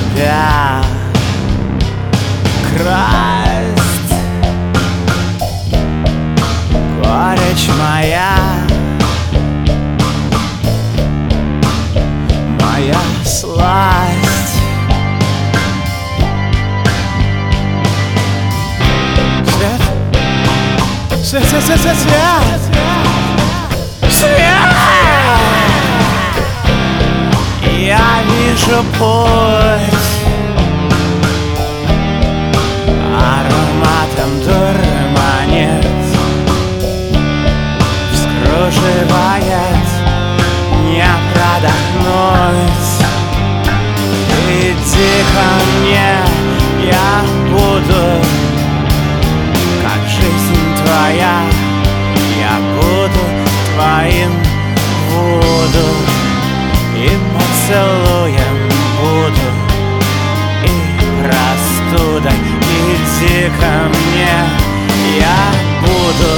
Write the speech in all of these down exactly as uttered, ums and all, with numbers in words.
тебя красть. Горечь моя, моя сласть. Свет, свет, свет, свет, свет, свет, свет. Я вижу путь, ароматом дурманит, вскруживает, не продохнуть. Иди ко мне, я буду, как жизнь твоя, я буду твоим Вуду. И поцелуем буду, и простудой. Иди ко мне, я буду,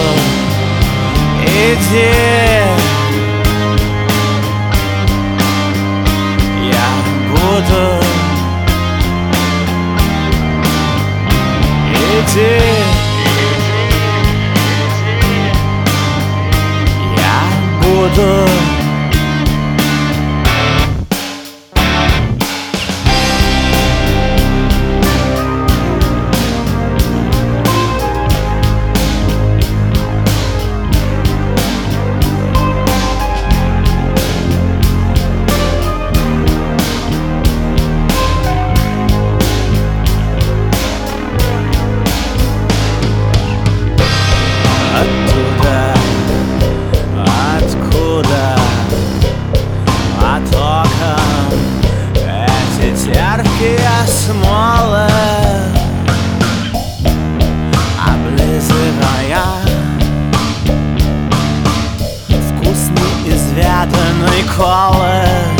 иди. Я буду, иди. Я буду. Оттуда, откуда потоком эти терпкие смолы, облизывая вкусный изведанный колы.